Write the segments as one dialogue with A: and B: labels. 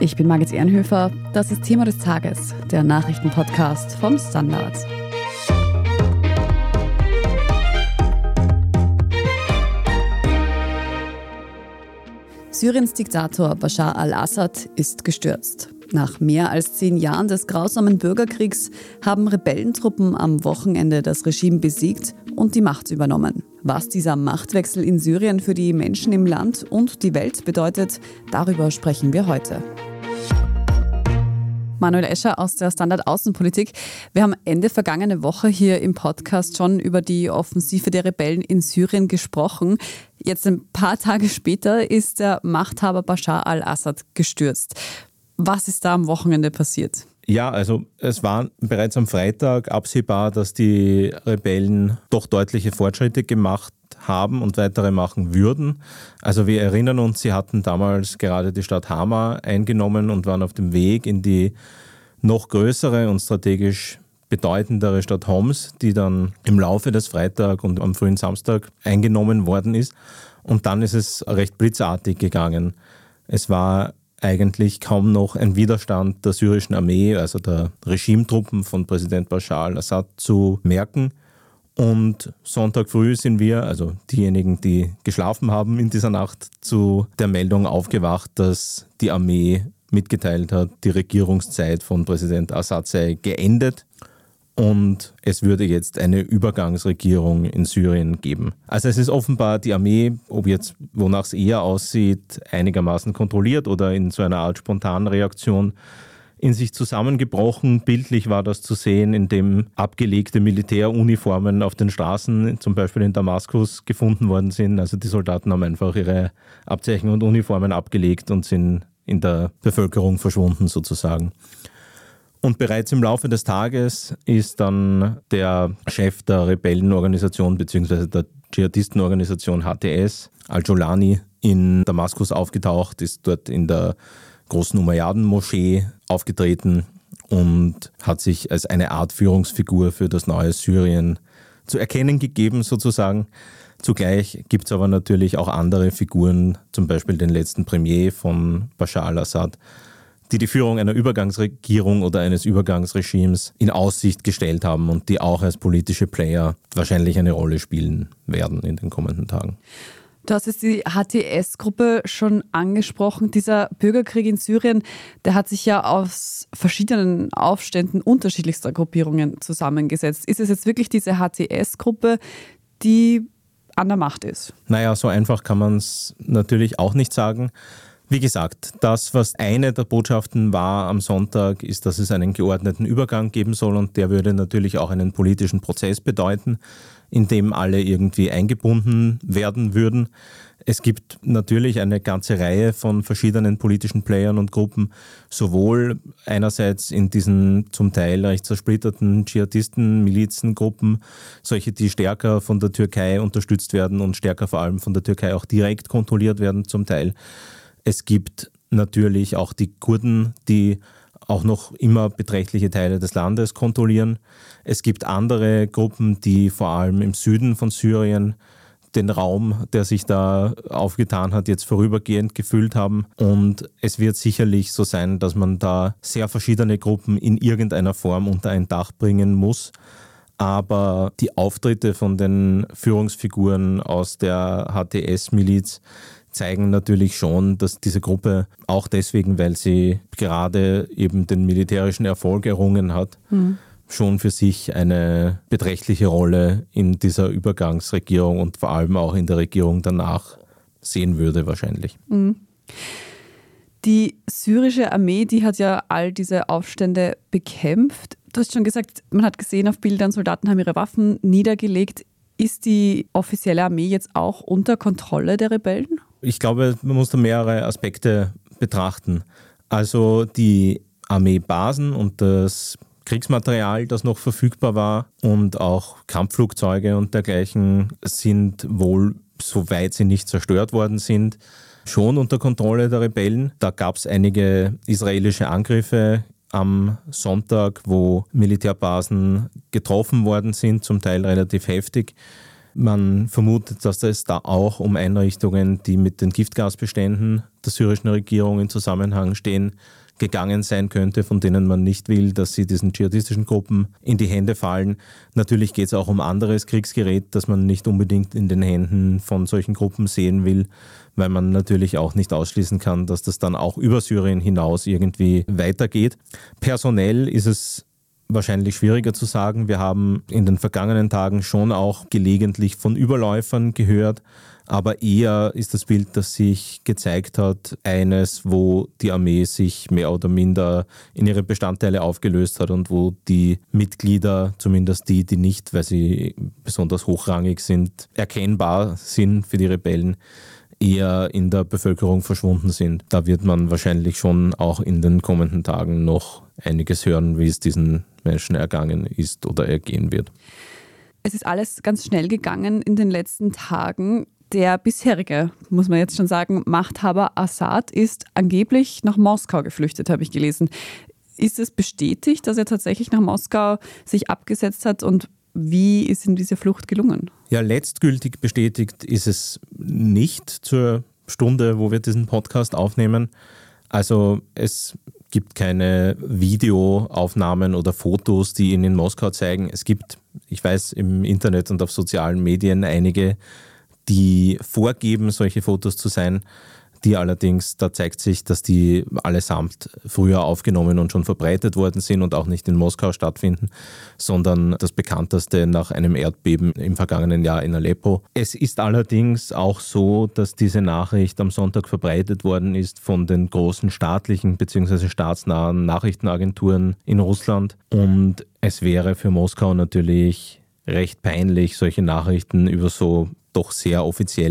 A: Ich bin Margit Ehrenhöfer. Das ist Thema des Tages, der Nachrichtenpodcast vom Standard. Syriens Diktator Bashar al-Assad ist gestürzt. Nach mehr als 10 Jahren des grausamen Bürgerkriegs haben Rebellentruppen am Wochenende das Regime besiegt und die Macht übernommen. Was dieser Machtwechsel in Syrien für die Menschen im Land und die Welt bedeutet, darüber sprechen wir heute. Manuel Escher aus der Standard Außenpolitik. Wir haben Ende vergangene Woche hier im Podcast schon über die Offensive der Rebellen in Syrien gesprochen. Jetzt ein paar Tage später ist der Machthaber Bashar al-Assad gestürzt. Was ist da am Wochenende passiert?
B: Ja, also es war bereits am Freitag absehbar, dass die Rebellen doch deutliche Fortschritte gemacht haben und weitere machen würden. Also wir erinnern uns, sie hatten damals gerade die Stadt Hama eingenommen und waren auf dem Weg in die noch größere und strategisch bedeutendere Stadt Homs, die dann im Laufe des Freitag und am frühen Samstag eingenommen worden ist. Und dann ist es recht blitzartig gegangen. Es war eigentlich kaum noch ein Widerstand der syrischen Armee, also der Regimetruppen von Präsident Bashar al-Assad, zu merken. Und Sonntag früh sind wir, also diejenigen, die geschlafen haben in dieser Nacht, zu der Meldung aufgewacht, dass die Armee mitgeteilt hat, die Regierungszeit von Präsident Assad sei geendet und es würde jetzt eine Übergangsregierung in Syrien geben. Also es ist offenbar die Armee, ob jetzt wonach es eher aussieht, einigermaßen kontrolliert oder in so einer Art spontanen Reaktion in sich zusammengebrochen. Bildlich war das zu sehen, indem abgelegte Militäruniformen auf den Straßen, zum Beispiel in Damaskus, gefunden worden sind. Also die Soldaten haben einfach ihre Abzeichen und Uniformen abgelegt und sind in der Bevölkerung verschwunden sozusagen. Und bereits im Laufe des Tages ist dann der Chef der Rebellenorganisation bzw. der Dschihadistenorganisation HTS, Al-Jolani, in Damaskus aufgetaucht, ist dort in der großen Umayyaden-Moschee aufgetreten und hat sich als eine Art Führungsfigur für das neue Syrien zu erkennen gegeben sozusagen. Zugleich gibt es aber natürlich auch andere Figuren, zum Beispiel den letzten Premier von Bashar al-Assad, die Führung einer Übergangsregierung oder eines Übergangsregimes in Aussicht gestellt haben und die auch als politische Player wahrscheinlich eine Rolle spielen werden in den kommenden Tagen.
A: Du hast jetzt die HTS-Gruppe schon angesprochen. Dieser Bürgerkrieg in Syrien, der hat sich ja aus verschiedenen Aufständen unterschiedlichster Gruppierungen zusammengesetzt. Ist es jetzt wirklich diese HTS-Gruppe, die an der Macht ist?
B: Naja, so einfach kann man es natürlich auch nicht sagen. Wie gesagt, das, was eine der Botschaften war am Sonntag, ist, dass es einen geordneten Übergang geben soll und der würde natürlich auch einen politischen Prozess bedeuten, in dem alle irgendwie eingebunden werden würden. Es gibt natürlich eine ganze Reihe von verschiedenen politischen Playern und Gruppen, sowohl einerseits in diesen zum Teil recht zersplitterten Dschihadisten-Milizengruppen, solche, die stärker von der Türkei unterstützt werden und stärker vor allem von der Türkei auch direkt kontrolliert werden zum Teil. Es gibt natürlich auch die Kurden, die auch noch immer beträchtliche Teile des Landes kontrollieren. Es gibt andere Gruppen, die vor allem im Süden von Syrien den Raum, der sich da aufgetan hat, jetzt vorübergehend gefüllt haben. Und es wird sicherlich so sein, dass man da sehr verschiedene Gruppen in irgendeiner Form unter ein Dach bringen muss. Aber die Auftritte von den Führungsfiguren aus der HTS-Miliz zeigen natürlich schon, dass diese Gruppe auch deswegen, weil sie gerade eben den militärischen Erfolg errungen hat, schon für sich eine beträchtliche Rolle in dieser Übergangsregierung und vor allem auch in der Regierung danach sehen würde wahrscheinlich.
A: Die syrische Armee, die hat ja all diese Aufstände bekämpft. Du hast schon gesagt, man hat gesehen auf Bildern, Soldaten haben ihre Waffen niedergelegt. Ist die offizielle Armee jetzt auch unter Kontrolle der Rebellen?
B: Ich glaube, man muss da mehrere Aspekte betrachten. Also die Armeebasen und das Kriegsmaterial, das noch verfügbar war und auch Kampfflugzeuge und dergleichen sind wohl, soweit sie nicht zerstört worden sind, schon unter Kontrolle der Rebellen. Da gab es einige israelische Angriffe am Sonntag, wo Militärbasen getroffen worden sind, zum Teil relativ heftig. Man vermutet, dass es da auch um Einrichtungen, die mit den Giftgasbeständen der syrischen Regierung in Zusammenhang stehen, gegangen sein könnte, von denen man nicht will, dass sie diesen dschihadistischen Gruppen in die Hände fallen. Natürlich geht es auch um anderes Kriegsgerät, das man nicht unbedingt in den Händen von solchen Gruppen sehen will, weil man natürlich auch nicht ausschließen kann, dass das dann auch über Syrien hinaus irgendwie weitergeht. Personell ist es wahrscheinlich schwieriger zu sagen. Wir haben in den vergangenen Tagen schon auch gelegentlich von Überläufern gehört, aber eher ist das Bild, das sich gezeigt hat, eines, wo die Armee sich mehr oder minder in ihre Bestandteile aufgelöst hat und wo die Mitglieder, zumindest die nicht, weil sie besonders hochrangig sind, erkennbar sind für die Rebellen, eher in der Bevölkerung verschwunden sind. Da wird man wahrscheinlich schon auch in den kommenden Tagen noch einiges hören, wie es diesen Menschen ergangen ist oder ergehen wird.
A: Es ist alles ganz schnell gegangen in den letzten Tagen. Der bisherige, muss man jetzt schon sagen, Machthaber Assad ist angeblich nach Moskau geflüchtet, habe ich gelesen. Ist es bestätigt, dass er tatsächlich nach Moskau sich abgesetzt hat und wie ist ihm diese Flucht gelungen? Ja,
B: letztgültig bestätigt ist es nicht zur Stunde, wo wir diesen Podcast aufnehmen. Also es gibt keine Videoaufnahmen oder Fotos, die ihn in Moskau zeigen. Es gibt, ich weiß, im Internet und auf sozialen Medien einige, die vorgeben, solche Fotos zu sein, die allerdings, da zeigt sich, dass die allesamt früher aufgenommen und schon verbreitet worden sind und auch nicht in Moskau stattfinden, sondern das bekannteste nach einem Erdbeben im vergangenen Jahr in Aleppo. Es ist allerdings auch so, dass diese Nachricht am Sonntag verbreitet worden ist von den großen staatlichen bzw. staatsnahen Nachrichtenagenturen in Russland und es wäre für Moskau natürlich recht peinlich, solche Nachrichten über so doch sehr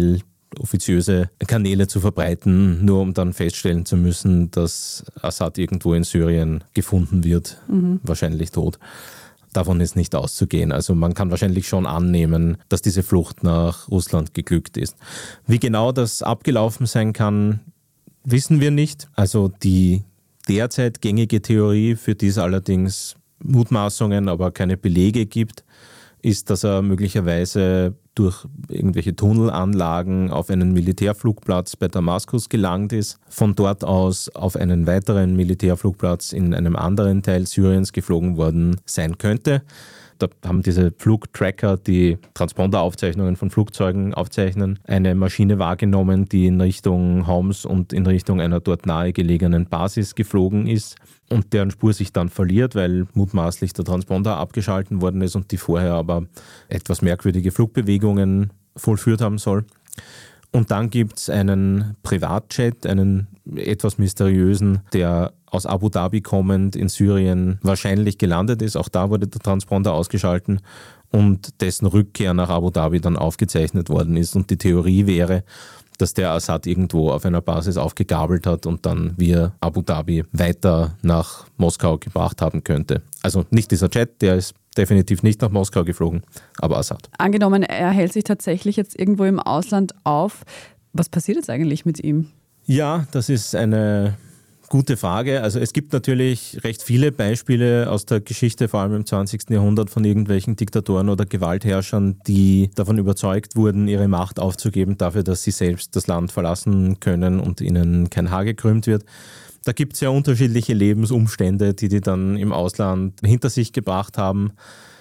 B: offiziöse Kanäle zu verbreiten, nur um dann feststellen zu müssen, dass Assad irgendwo in Syrien gefunden wird, wahrscheinlich tot. Davon ist nicht auszugehen. Also man kann wahrscheinlich schon annehmen, dass diese Flucht nach Russland geglückt ist. Wie genau das abgelaufen sein kann, wissen wir nicht. Also die derzeit gängige Theorie, für die es allerdings Mutmaßungen, aber keine Belege gibt, ist, dass er möglicherweise durch irgendwelche Tunnelanlagen auf einen Militärflugplatz bei Damaskus gelangt ist, von dort aus auf einen weiteren Militärflugplatz in einem anderen Teil Syriens geflogen worden sein könnte. Da haben diese Flugtracker, die Transponderaufzeichnungen von Flugzeugen aufzeichnen, eine Maschine wahrgenommen, die in Richtung Homs und in Richtung einer dort nahegelegenen Basis geflogen ist und deren Spur sich dann verliert, weil mutmaßlich der Transponder abgeschalten worden ist und die vorher aber etwas merkwürdige Flugbewegungen vollführt haben soll. Und dann gibt es einen Privatjet, einen etwas mysteriösen, der aus Abu Dhabi kommend in Syrien wahrscheinlich gelandet ist. Auch da wurde der Transponder ausgeschalten und dessen Rückkehr nach Abu Dhabi dann aufgezeichnet worden ist. Und die Theorie wäre, dass der Assad irgendwo auf einer Basis aufgegabelt hat und dann via Abu Dhabi weiter nach Moskau gebracht haben könnte. Also nicht dieser Jet, der ist definitiv nicht nach Moskau geflogen, aber Assad.
A: Angenommen, er hält sich tatsächlich jetzt irgendwo im Ausland auf. Was passiert jetzt eigentlich mit ihm?
B: Ja, das ist eine gute Frage. Also es gibt natürlich recht viele Beispiele aus der Geschichte, vor allem im 20. Jahrhundert, von irgendwelchen Diktatoren oder Gewaltherrschern, die davon überzeugt wurden, ihre Macht aufzugeben dafür, dass sie selbst das Land verlassen können und ihnen kein Haar gekrümmt wird. Da gibt es ja unterschiedliche Lebensumstände, die dann im Ausland hinter sich gebracht haben,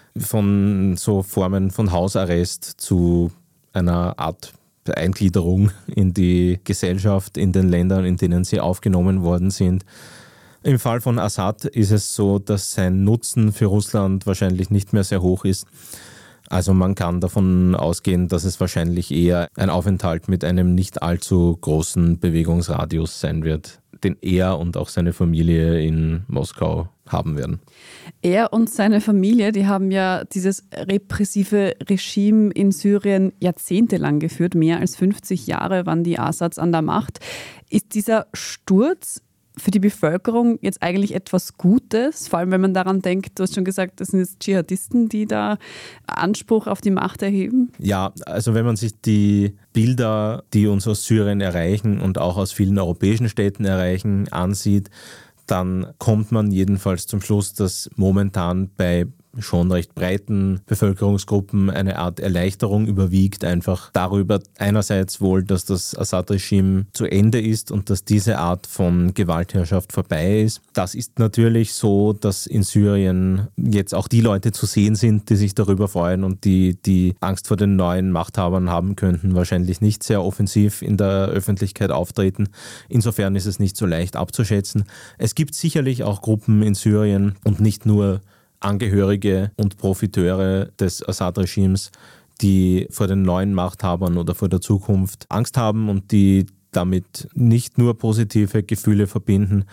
B: von so Formen von Hausarrest zu einer Art Eingliederung in die Gesellschaft in den Ländern, in denen sie aufgenommen worden sind. Im Fall von Assad ist es so, dass sein Nutzen für Russland wahrscheinlich nicht mehr sehr hoch ist. Also man kann davon ausgehen, dass es wahrscheinlich eher ein Aufenthalt mit einem nicht allzu großen Bewegungsradius sein wird, den er und auch seine Familie in Moskau haben werden.
A: Er und seine Familie, die haben ja dieses repressive Regime in Syrien jahrzehntelang geführt. Mehr als 50 Jahre waren die Assads an der Macht. Ist dieser Sturz für die Bevölkerung jetzt eigentlich etwas Gutes? Vor allem, wenn man daran denkt, du hast schon gesagt, das sind jetzt Dschihadisten, die da Anspruch auf die Macht erheben?
B: Ja, also wenn man sich die Bilder, die uns aus Syrien erreichen und auch aus vielen europäischen Städten erreichen, ansieht, dann kommt man jedenfalls zum Schluss, dass momentan bei schon recht breiten Bevölkerungsgruppen eine Art Erleichterung überwiegt, einfach darüber einerseits wohl, dass das Assad-Regime zu Ende ist und dass diese Art von Gewaltherrschaft vorbei ist. Das ist natürlich so, dass in Syrien jetzt auch die Leute zu sehen sind, die sich darüber freuen und die Angst vor den neuen Machthabern haben könnten, wahrscheinlich nicht sehr offensiv in der Öffentlichkeit auftreten. Insofern ist es nicht so leicht abzuschätzen. Es gibt sicherlich auch Gruppen in Syrien und nicht nur Angehörige und Profiteure des Assad-Regimes, die vor den neuen Machthabern oder vor der Zukunft Angst haben und die damit nicht nur positive Gefühle verbinden.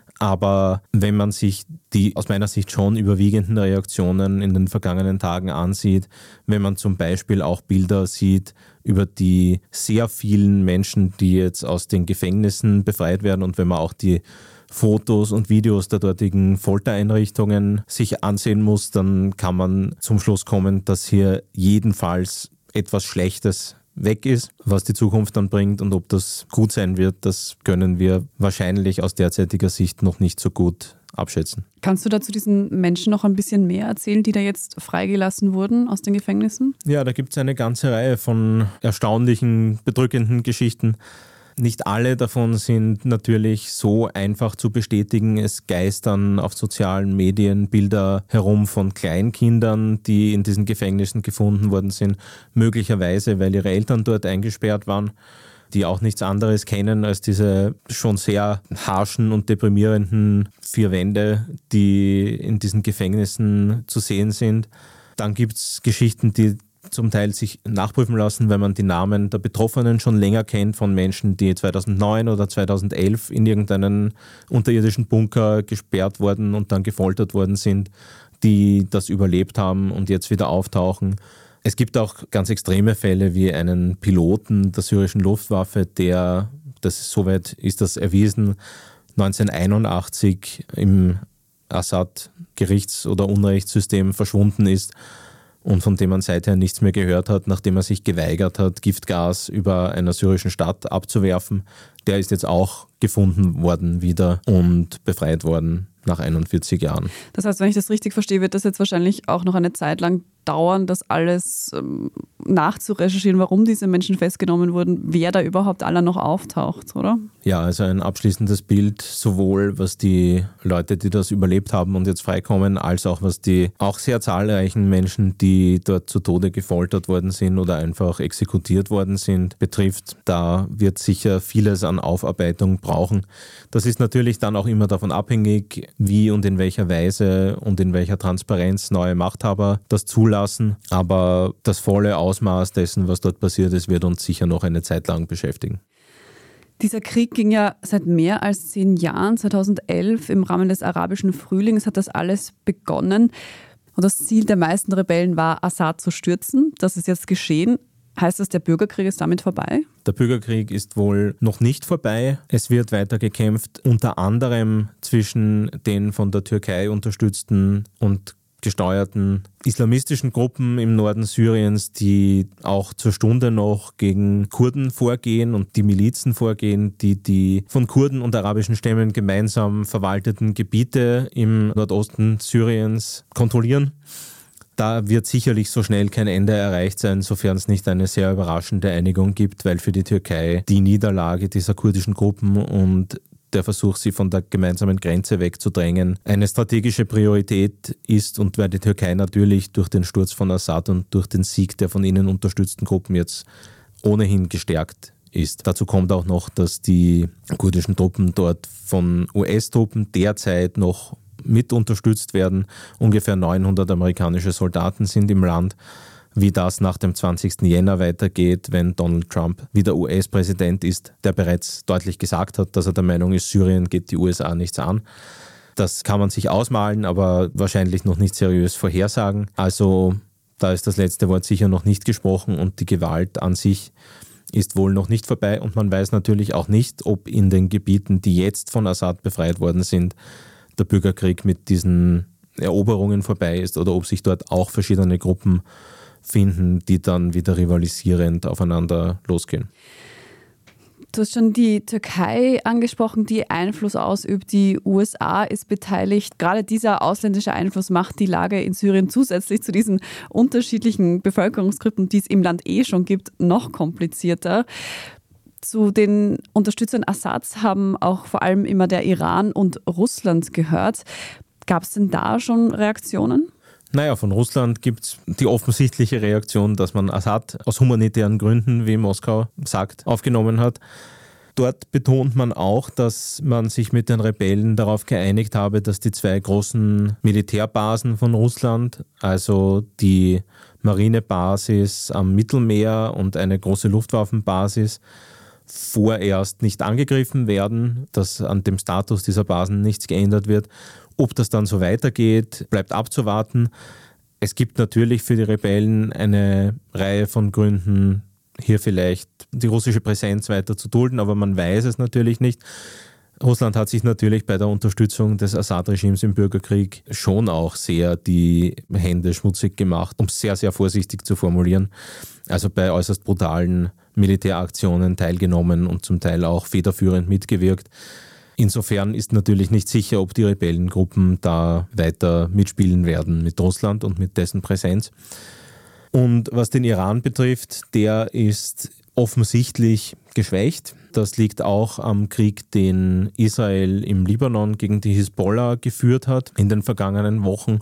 B: Aber wenn man sich die aus meiner Sicht schon überwiegenden Reaktionen in den vergangenen Tagen ansieht, wenn man zum Beispiel auch Bilder sieht über die sehr vielen Menschen, die jetzt aus den Gefängnissen befreit werden und wenn man auch die Fotos und Videos der dortigen Foltereinrichtungen sich ansehen muss, dann kann man zum Schluss kommen, dass hier jedenfalls etwas Schlechtes weg ist, was die Zukunft dann bringt und ob das gut sein wird, das können wir wahrscheinlich aus derzeitiger Sicht noch nicht so gut abschätzen.
A: Kannst du dazu diesen Menschen noch ein bisschen mehr erzählen, die da jetzt freigelassen wurden aus den Gefängnissen?
B: Ja, da gibt es eine ganze Reihe von erstaunlichen, bedrückenden Geschichten. Nicht alle davon sind natürlich so einfach zu bestätigen. Es geistern auf sozialen Medien Bilder herum von Kleinkindern, die in diesen Gefängnissen gefunden worden sind, möglicherweise, weil ihre Eltern dort eingesperrt waren, die auch nichts anderes kennen als diese schon sehr harschen und deprimierenden 4 Wände, die in diesen Gefängnissen zu sehen sind. Dann gibt es Geschichten, die zum Teil sich nachprüfen lassen, weil man die Namen der Betroffenen schon länger kennt von Menschen, die 2009 oder 2011 in irgendeinen unterirdischen Bunker gesperrt worden und dann gefoltert worden sind, die das überlebt haben und jetzt wieder auftauchen. Es gibt auch ganz extreme Fälle wie einen Piloten der syrischen Luftwaffe, der, soweit ist das erwiesen, 1981 im Assad-Gerichts- oder Unrechtssystem verschwunden ist und von dem man seither nichts mehr gehört hat, nachdem er sich geweigert hat, Giftgas über einer syrischen Stadt abzuwerfen. Der ist jetzt auch gefunden worden wieder und befreit worden nach 41 Jahren.
A: Das heißt, wenn ich das richtig verstehe, wird das jetzt wahrscheinlich auch noch eine Zeit lang dauern, das alles nachzurecherchieren, warum diese Menschen festgenommen wurden, wer da überhaupt alle noch auftaucht, oder?
B: Ja, also ein abschließendes Bild, sowohl was die Leute, die das überlebt haben und jetzt freikommen, als auch was die auch sehr zahlreichen Menschen, die dort zu Tode gefoltert worden sind oder einfach exekutiert worden sind, betrifft. Da wird sicher vieles an Aufarbeitung brauchen. Das ist natürlich dann auch immer davon abhängig, wie und in welcher Weise und in welcher Transparenz neue Machthaber das zulassen. Aber das volle Ausmaß dessen, was dort passiert ist, wird uns sicher noch eine Zeit lang beschäftigen.
A: Dieser Krieg ging ja seit mehr als 10 Jahren. 2011 im Rahmen des arabischen Frühlings hat das alles begonnen. Und das Ziel der meisten Rebellen war, Assad zu stürzen. Das ist jetzt geschehen. Heißt das, der Bürgerkrieg ist damit vorbei?
B: Der Bürgerkrieg ist wohl noch nicht vorbei. Es wird weiter gekämpft, unter anderem zwischen den von der Türkei unterstützten und gesteuerten islamistischen Gruppen im Norden Syriens, die auch zur Stunde noch gegen Kurden vorgehen und die Milizen vorgehen, die von Kurden und arabischen Stämmen gemeinsam verwalteten Gebiete im Nordosten Syriens kontrollieren. Da wird sicherlich so schnell kein Ende erreicht sein, sofern es nicht eine sehr überraschende Einigung gibt, weil für die Türkei die Niederlage dieser kurdischen Gruppen und der Versuch, sie von der gemeinsamen Grenze wegzudrängen, eine strategische Priorität ist und weil die Türkei natürlich durch den Sturz von Assad und durch den Sieg der von ihnen unterstützten Gruppen jetzt ohnehin gestärkt ist. Dazu kommt auch noch, dass die kurdischen Truppen dort von US-Truppen derzeit noch mit unterstützt werden. Ungefähr 900 amerikanische Soldaten sind im Land. Wie das nach dem 20. Jänner weitergeht, wenn Donald Trump wieder US-Präsident ist, der bereits deutlich gesagt hat, dass er der Meinung ist, Syrien geht die USA nichts an. Das kann man sich ausmalen, aber wahrscheinlich noch nicht seriös vorhersagen. Also da ist das letzte Wort sicher noch nicht gesprochen und die Gewalt an sich ist wohl noch nicht vorbei. Und man weiß natürlich auch nicht, ob in den Gebieten, die jetzt von Assad befreit worden sind, der Bürgerkrieg mit diesen Eroberungen vorbei ist oder ob sich dort auch verschiedene Gruppen finden, die dann wieder rivalisierend aufeinander losgehen.
A: Du hast schon die Türkei angesprochen, die Einfluss ausübt. Die USA ist beteiligt. Gerade dieser ausländische Einfluss macht die Lage in Syrien zusätzlich zu diesen unterschiedlichen Bevölkerungsgruppen, die es im Land schon gibt, noch komplizierter. Zu den Unterstützern Assads haben auch vor allem immer der Iran und Russland gehört. Gab es denn da schon Reaktionen?
B: Naja, von Russland gibt es die offensichtliche Reaktion, dass man Assad aus humanitären Gründen, wie Moskau sagt, aufgenommen hat. Dort betont man auch, dass man sich mit den Rebellen darauf geeinigt habe, dass die 2 großen Militärbasen von Russland, also die Marinebasis am Mittelmeer und eine große Luftwaffenbasis, vorerst nicht angegriffen werden, dass an dem Status dieser Basen nichts geändert wird. Ob das dann so weitergeht, bleibt abzuwarten. Es gibt natürlich für die Rebellen eine Reihe von Gründen, hier vielleicht die russische Präsenz weiter zu dulden, aber man weiß es natürlich nicht. Russland hat sich natürlich bei der Unterstützung des Assad-Regimes im Bürgerkrieg schon auch sehr die Hände schmutzig gemacht, um es sehr, sehr vorsichtig zu formulieren. Also bei äußerst brutalen Militäraktionen teilgenommen und zum Teil auch federführend mitgewirkt. Insofern ist natürlich nicht sicher, ob die Rebellengruppen da weiter mitspielen werden mit Russland und mit dessen Präsenz. Und was den Iran betrifft, der ist offensichtlich geschwächt. Das liegt auch am Krieg, den Israel im Libanon gegen die Hisbollah geführt hat in den vergangenen Wochen,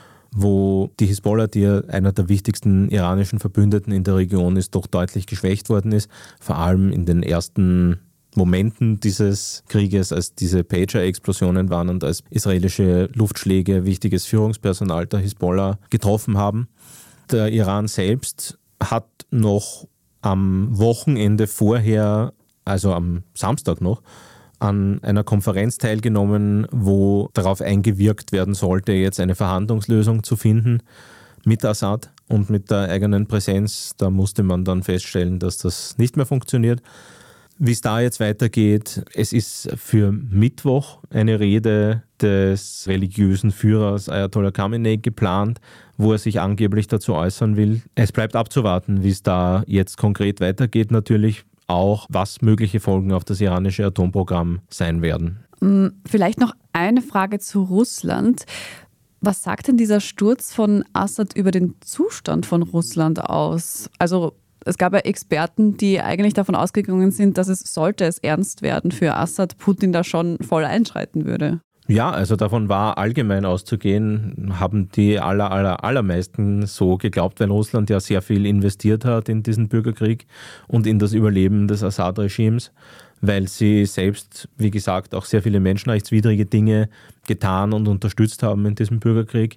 B: wo die Hisbollah, die ja einer der wichtigsten iranischen Verbündeten in der Region ist, doch deutlich geschwächt worden ist. Vor allem in den ersten Momenten dieses Krieges, als diese Pager-Explosionen waren und als israelische Luftschläge wichtiges Führungspersonal der Hisbollah getroffen haben. Der Iran selbst hat noch am Wochenende vorher, also am Samstag noch, an einer Konferenz teilgenommen, wo darauf eingewirkt werden sollte, jetzt eine Verhandlungslösung zu finden mit Assad und mit der eigenen Präsenz. Da musste man dann feststellen, dass das nicht mehr funktioniert. Wie es da jetzt weitergeht, es ist für Mittwoch eine Rede des religiösen Führers Ayatollah Khamenei geplant, wo er sich angeblich dazu äußern will. Es bleibt abzuwarten, wie es da jetzt konkret weitergeht, natürlich auch, was mögliche Folgen auf das iranische Atomprogramm sein werden.
A: Vielleicht noch eine Frage zu Russland. Was sagt denn dieser Sturz von Assad über den Zustand von Russland aus? Also es gab ja Experten, die eigentlich davon ausgegangen sind, dass sollte es ernst werden für Assad, Putin da schon voll einschreiten würde.
B: Ja, also davon war allgemein auszugehen, haben die allermeisten so geglaubt, weil Russland ja sehr viel investiert hat in diesen Bürgerkrieg und in das Überleben des Assad-Regimes, weil sie selbst, wie gesagt, auch sehr viele menschenrechtswidrige Dinge getan und unterstützt haben in diesem Bürgerkrieg.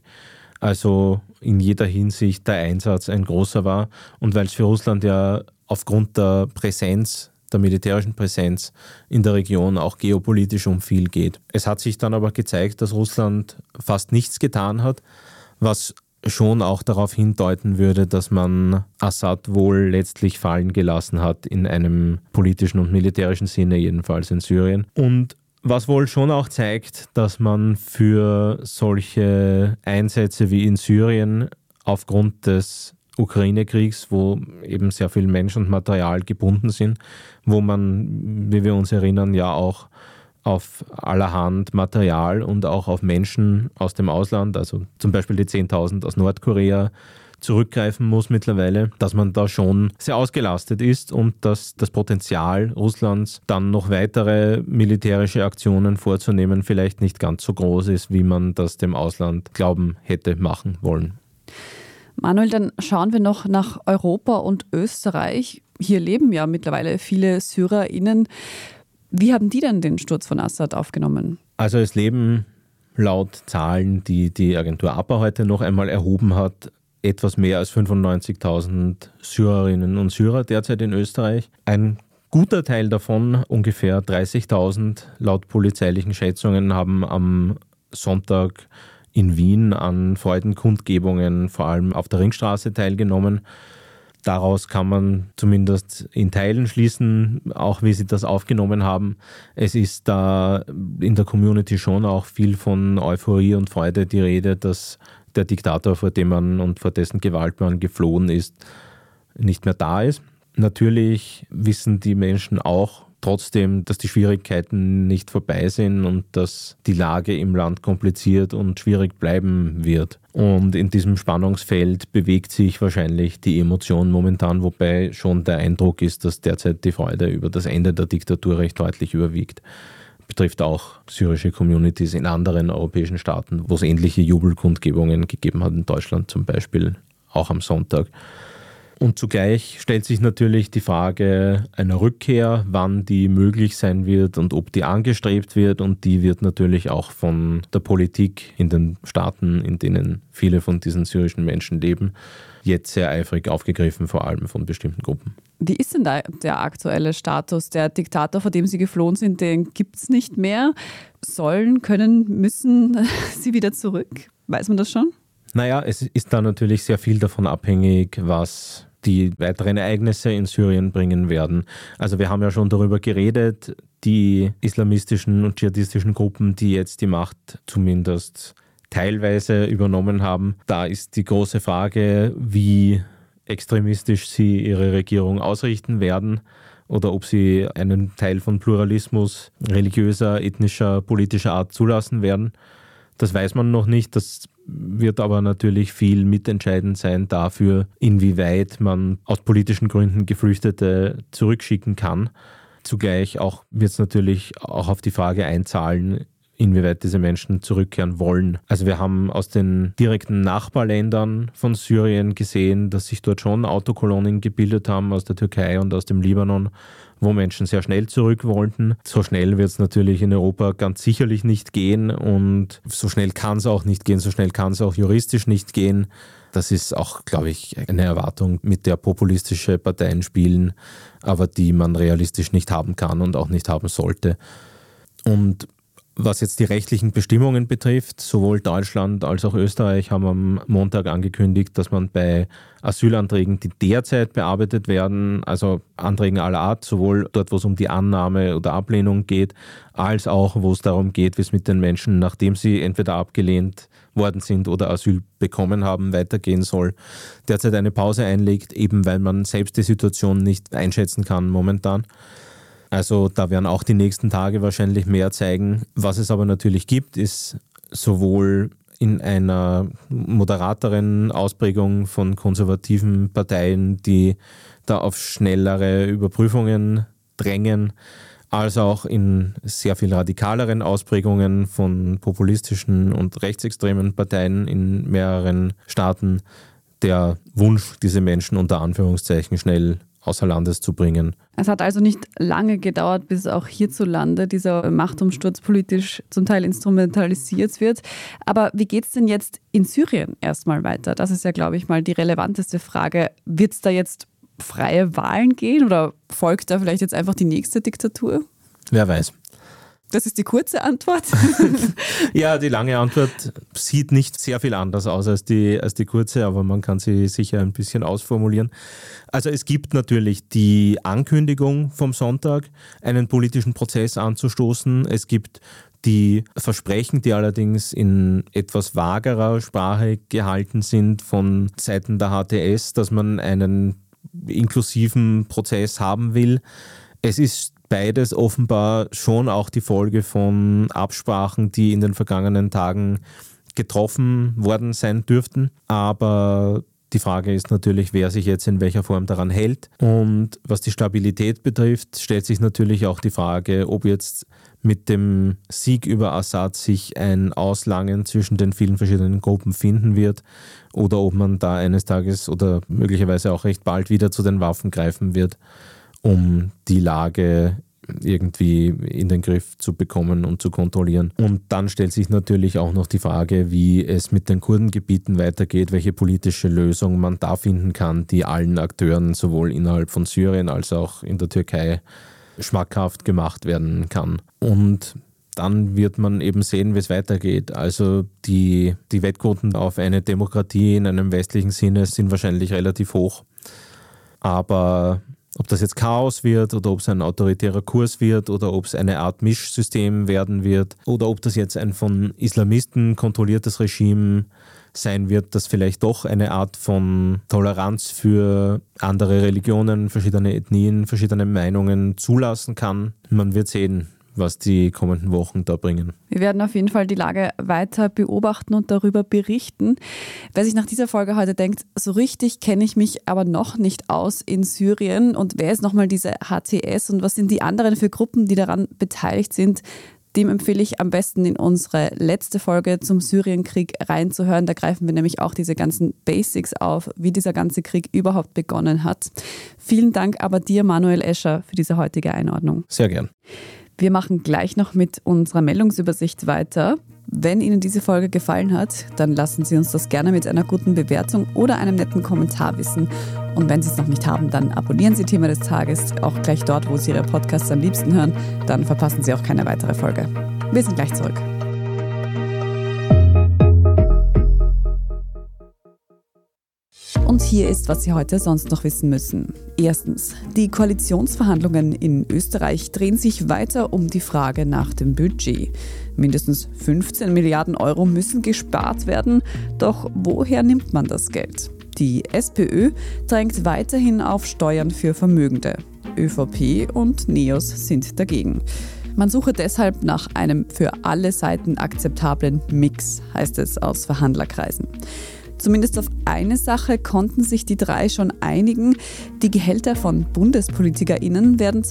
B: Also in jeder Hinsicht der Einsatz ein großer war und weil es für Russland ja aufgrund der Präsenz, der militärischen Präsenz in der Region auch geopolitisch um viel geht. Es hat sich dann aber gezeigt, dass Russland fast nichts getan hat, was schon auch darauf hindeuten würde, dass man Assad wohl letztlich fallen gelassen hat in einem politischen und militärischen Sinne, jedenfalls in Syrien. Und was wohl schon auch zeigt, dass man für solche Einsätze wie in Syrien aufgrund des Ukraine-Kriegs, wo eben sehr viel Mensch und Material gebunden sind, wo man, wie wir uns erinnern, ja auch auf allerhand Material und auch auf Menschen aus dem Ausland, also zum Beispiel die 10.000 aus Nordkorea, zurückgreifen muss mittlerweile, dass man da schon sehr ausgelastet ist und dass das Potenzial Russlands, dann noch weitere militärische Aktionen vorzunehmen, vielleicht nicht ganz so groß ist, wie man das dem Ausland glauben hätte machen wollen.
A: Manuel, dann schauen wir noch nach Europa und Österreich. Hier leben ja mittlerweile viele SyrerInnen. Wie haben die denn den Sturz von Assad aufgenommen?
B: Also es leben laut Zahlen, die die Agentur APA heute noch einmal erhoben hat, etwas mehr als 95.000 Syrerinnen und Syrer derzeit in Österreich. Ein guter Teil davon, ungefähr 30.000 laut polizeilichen Schätzungen, haben am Sonntag in Wien an Freudenkundgebungen, vor allem auf der Ringstraße, teilgenommen. Daraus kann man zumindest in Teilen schließen, auch wie sie das aufgenommen haben. Es ist da in der Community schon auch viel von Euphorie und Freude die Rede, dass der Diktator, vor dem man und vor dessen Gewalt man geflohen ist, nicht mehr da ist. Natürlich wissen die Menschen auch, trotzdem, dass die Schwierigkeiten nicht vorbei sind und dass die Lage im Land kompliziert und schwierig bleiben wird. Und in diesem Spannungsfeld bewegt sich wahrscheinlich die Emotion momentan, wobei schon der Eindruck ist, dass derzeit die Freude über das Ende der Diktatur recht deutlich überwiegt. Betrifft auch syrische Communities in anderen europäischen Staaten, wo es ähnliche Jubelkundgebungen gegeben hat, in Deutschland zum Beispiel, auch am Sonntag. Und zugleich stellt sich natürlich die Frage einer Rückkehr, wann die möglich sein wird und ob die angestrebt wird. Und die wird natürlich auch von der Politik in den Staaten, in denen viele von diesen syrischen Menschen leben, jetzt sehr eifrig aufgegriffen, vor allem von bestimmten Gruppen.
A: Wie ist denn da der aktuelle Status? Der Diktator, vor dem Sie geflohen sind, den gibt es nicht mehr. Sollen, können, müssen Sie wieder zurück? Weiß man das schon?
B: Naja, es ist da natürlich sehr viel davon abhängig, was die weiteren Ereignisse in Syrien bringen werden. Also wir haben ja schon darüber geredet, die islamistischen und dschihadistischen Gruppen, die jetzt die Macht zumindest teilweise übernommen haben. Da ist die große Frage, wie extremistisch sie ihre Regierung ausrichten werden oder ob sie einen Teil von Pluralismus religiöser, ethnischer, politischer Art zulassen werden. Das weiß man noch nicht. Das wird aber natürlich viel mitentscheidend sein dafür, inwieweit man aus politischen Gründen Geflüchtete zurückschicken kann. Zugleich wird es natürlich auch auf die Frage einzahlen, inwieweit diese Menschen zurückkehren wollen. Also wir haben aus den direkten Nachbarländern von Syrien gesehen, dass sich dort schon Autokolonien gebildet haben, aus der Türkei und aus dem Libanon, wo Menschen sehr schnell zurück wollten. So schnell wird es natürlich in Europa ganz sicherlich nicht gehen und so schnell kann es auch nicht gehen, so schnell kann es auch juristisch nicht gehen. Das ist auch, glaube ich, eine Erwartung, mit der populistische Parteien spielen, aber die man realistisch nicht haben kann und auch nicht haben sollte. Und was jetzt die rechtlichen Bestimmungen betrifft, sowohl Deutschland als auch Österreich haben am Montag angekündigt, dass man bei Asylanträgen, die derzeit bearbeitet werden, also Anträgen aller Art, sowohl dort, wo es um die Annahme oder Ablehnung geht, als auch, wo es darum geht, wie es mit den Menschen, nachdem sie entweder abgelehnt worden sind oder Asyl bekommen haben, weitergehen soll, derzeit eine Pause einlegt, eben weil man selbst die Situation nicht einschätzen kann momentan. Also da werden auch die nächsten Tage wahrscheinlich mehr zeigen. Was es aber natürlich gibt, ist sowohl in einer moderateren Ausprägung von konservativen Parteien, die da auf schnellere Überprüfungen drängen, als auch in sehr viel radikaleren Ausprägungen von populistischen und rechtsextremen Parteien in mehreren Staaten der Wunsch, diese Menschen unter Anführungszeichen schnell außer Landes zu bringen.
A: Es hat also nicht lange gedauert, bis auch hierzulande dieser Machtumsturz politisch zum Teil instrumentalisiert wird. Aber wie geht es denn jetzt in Syrien erstmal weiter? Das ist ja, glaube ich, mal die relevanteste Frage. Wird es da jetzt freie Wahlen gehen oder folgt da vielleicht jetzt einfach die nächste Diktatur?
B: Wer weiß.
A: Das ist die kurze Antwort.
B: Ja, die lange Antwort sieht nicht sehr viel anders aus als die kurze, aber man kann sie sicher ein bisschen ausformulieren. Also es gibt natürlich die Ankündigung vom Sonntag, einen politischen Prozess anzustoßen. Es gibt die Versprechen, die allerdings in etwas vagerer Sprache gehalten sind von Seiten der HTS, dass man einen inklusiven Prozess haben will. Es ist beides offenbar schon auch die Folge von Absprachen, die in den vergangenen Tagen getroffen worden sein dürften. Aber die Frage ist natürlich, wer sich jetzt in welcher Form daran hält. Und was die Stabilität betrifft, stellt sich natürlich auch die Frage, ob jetzt mit dem Sieg über Assad sich ein Auslangen zwischen den vielen verschiedenen Gruppen finden wird oder ob man da eines Tages oder möglicherweise auch recht bald wieder zu den Waffen greifen wird, um die Lage irgendwie in den Griff zu bekommen und zu kontrollieren. Und dann stellt sich natürlich auch noch die Frage, wie es mit den Kurdengebieten weitergeht, welche politische Lösung man da finden kann, die allen Akteuren sowohl innerhalb von Syrien als auch in der Türkei schmackhaft gemacht werden kann. Und dann wird man eben sehen, wie es weitergeht. Also die Wettquoten auf eine Demokratie in einem westlichen Sinne sind wahrscheinlich relativ hoch. Aber ob das jetzt Chaos wird oder ob es ein autoritärer Kurs wird oder ob es eine Art Mischsystem werden wird oder ob das jetzt ein von Islamisten kontrolliertes Regime sein wird, das vielleicht doch eine Art von Toleranz für andere Religionen, verschiedene Ethnien, verschiedene Meinungen zulassen kann. Man wird sehen, was die kommenden Wochen da bringen.
A: Wir werden auf jeden Fall die Lage weiter beobachten und darüber berichten. Wer sich nach dieser Folge heute denkt, so richtig kenne ich mich aber noch nicht aus in Syrien und wer ist nochmal diese HTS und was sind die anderen für Gruppen, die daran beteiligt sind, dem empfehle ich am besten in unsere letzte Folge zum Syrienkrieg reinzuhören. Da greifen wir nämlich auch diese ganzen Basics auf, wie dieser ganze Krieg überhaupt begonnen hat. Vielen Dank aber dir, Manuel Escher, für diese heutige Einordnung.
B: Sehr gern.
A: Wir machen gleich noch mit unserer Meldungsübersicht weiter. Wenn Ihnen diese Folge gefallen hat, dann lassen Sie uns das gerne mit einer guten Bewertung oder einem netten Kommentar wissen. Und wenn Sie es noch nicht haben, dann abonnieren Sie Thema des Tages, auch gleich dort, wo Sie Ihre Podcasts am liebsten hören. Dann verpassen Sie auch keine weitere Folge. Wir sind gleich zurück. Und hier ist, was Sie heute sonst noch wissen müssen. Erstens, die Koalitionsverhandlungen in Österreich drehen sich weiter um die Frage nach dem Budget. Mindestens 15 Milliarden Euro müssen gespart werden, doch woher nimmt man das Geld? Die SPÖ drängt weiterhin auf Steuern für Vermögende. ÖVP und NEOS sind dagegen. Man suche deshalb nach einem für alle Seiten akzeptablen Mix, heißt es aus Verhandlerkreisen. Zumindest auf eine Sache konnten sich die drei schon einigen. Die Gehälter von BundespolitikerInnen werden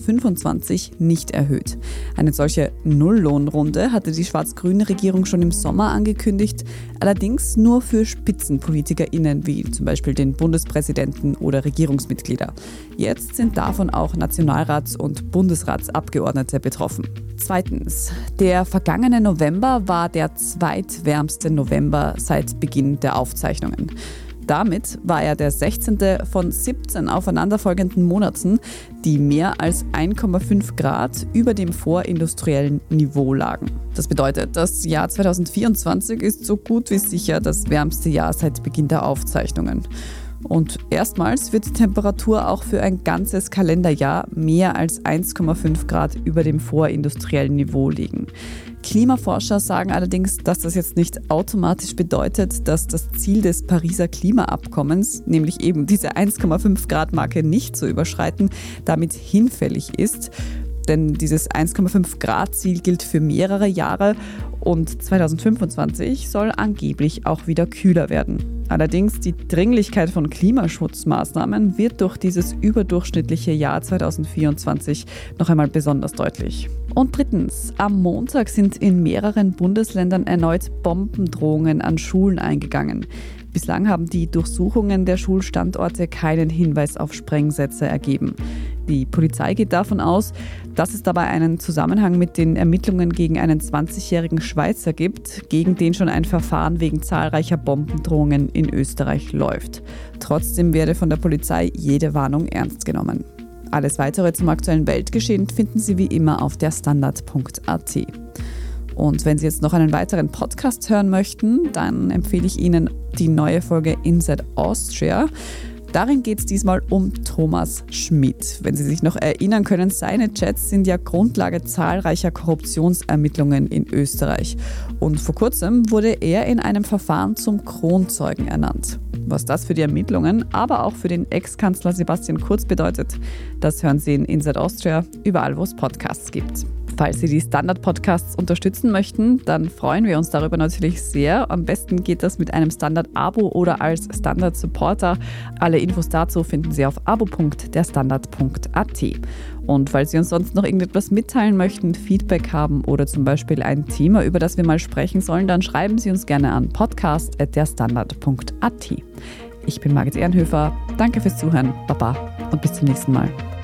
A: 2025 nicht erhöht. Eine solche Nulllohnrunde hatte die schwarz-grüne Regierung schon im Sommer angekündigt, allerdings nur für SpitzenpolitikerInnen wie zum Beispiel den Bundespräsidenten oder Regierungsmitglieder. Jetzt sind davon auch Nationalrats- und Bundesratsabgeordnete betroffen. Zweitens, der vergangene November war der zweitwärmste November seit Beginn der Aufzeichnungen. Damit war er der 16. von 17 aufeinanderfolgenden Monaten, die mehr als 1,5 Grad über dem vorindustriellen Niveau lagen. Das bedeutet, das Jahr 2024 ist so gut wie sicher das wärmste Jahr seit Beginn der Aufzeichnungen. Und erstmals wird die Temperatur auch für ein ganzes Kalenderjahr mehr als 1,5 Grad über dem vorindustriellen Niveau liegen. Klimaforscher sagen allerdings, dass das jetzt nicht automatisch bedeutet, dass das Ziel des Pariser Klimaabkommens, nämlich eben diese 1,5 Grad Marke nicht zu überschreiten, damit hinfällig ist. Denn dieses 1,5 Grad Ziel gilt für mehrere Jahre und 2025 soll angeblich auch wieder kühler werden. Allerdings die Dringlichkeit von Klimaschutzmaßnahmen wird durch dieses überdurchschnittliche Jahr 2024 noch einmal besonders deutlich. Und drittens, am Montag sind in mehreren Bundesländern erneut Bombendrohungen an Schulen eingegangen. Bislang haben die Durchsuchungen der Schulstandorte keinen Hinweis auf Sprengsätze ergeben. Die Polizei geht davon aus, dass es dabei einen Zusammenhang mit den Ermittlungen gegen einen 20-jährigen Schweizer gibt, gegen den schon ein Verfahren wegen zahlreicher Bombendrohungen in Österreich läuft. Trotzdem werde von der Polizei jede Warnung ernst genommen. Alles Weitere zum aktuellen Weltgeschehen finden Sie wie immer auf derstandard.at. Und wenn Sie jetzt noch einen weiteren Podcast hören möchten, dann empfehle ich Ihnen die neue Folge Inside Austria. Darin geht es diesmal um Thomas Schmidt. Wenn Sie sich noch erinnern können, seine Chats sind ja Grundlage zahlreicher Korruptionsermittlungen in Österreich. Und vor kurzem wurde er in einem Verfahren zum Kronzeugen ernannt. Was das für die Ermittlungen, aber auch für den Ex-Kanzler Sebastian Kurz bedeutet, das hören Sie in Inside Austria, überall wo es Podcasts gibt. Falls Sie die Standard-Podcasts unterstützen möchten, dann freuen wir uns darüber natürlich sehr. Am besten geht das mit einem Standard-Abo oder als Standard-Supporter. Alle Infos dazu finden Sie auf abo.derstandard.at. Und falls Sie uns sonst noch irgendetwas mitteilen möchten, Feedback haben oder zum Beispiel ein Thema, über das wir mal sprechen sollen, dann schreiben Sie uns gerne an podcast@derstandard.at. Ich bin Margit Ehrenhöfer. Danke fürs Zuhören. Baba und bis zum nächsten Mal.